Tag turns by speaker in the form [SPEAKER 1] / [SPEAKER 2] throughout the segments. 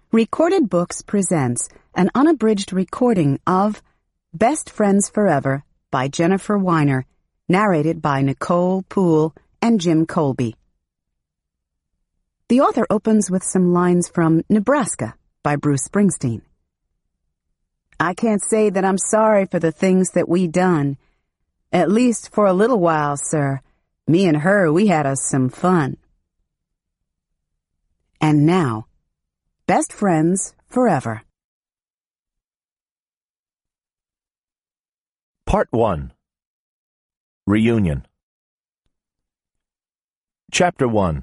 [SPEAKER 1] Recorded Books presents an unabridged recording of Best Friends Forever by Jennifer Weiner, narrated by Nicole Poole and Jim Colby. The author opens with some lines from Nebraska by Bruce Springsteen. I can't say that I'm sorry for the things that we done. At least for a little while, sir. Me and her, we had us some fun. And now, Best Friends Forever.
[SPEAKER 2] Part 1. Reunion. Chapter 1.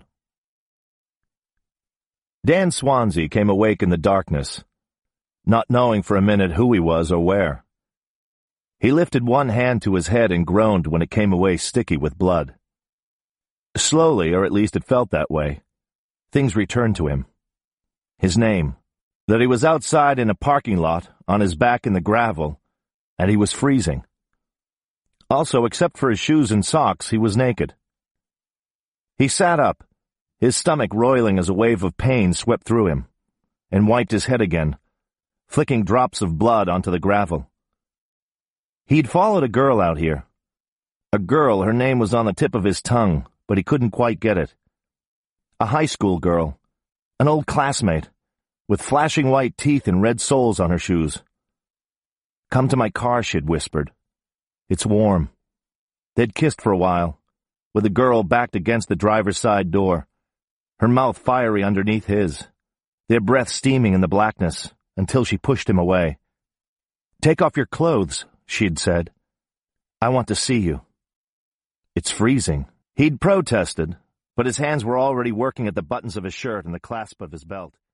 [SPEAKER 2] Dan Swansea came awake in the darkness, not knowing for a minute who he was or where. He lifted one hand to his head and groaned when it came away sticky with blood. Slowly, or at least it felt that way, things returned to him. His name, that he was outside in a parking lot, on his back in the gravel, and he was freezing. Also, except for his shoes and socks, he was naked. He sat up, his stomach roiling as a wave of pain swept through him, and wiped his head again, flicking drops of blood onto the gravel. He'd followed a girl out here. A girl, her name was on the tip of his tongue, but he couldn't quite get it. A high school girl, an old classmate, with flashing white teeth and red soles on her shoes. "Come to my car," she'd whispered. "It's warm." They'd kissed for a while, with the girl backed against the driver's side door, her mouth fiery underneath his, their breath steaming in the blackness, until she pushed him away. "Take off your clothes," she'd said. "I want to see you." "It's freezing." He'd protested, but his hands were already working at the buttons of his shirt and the clasp of his belt.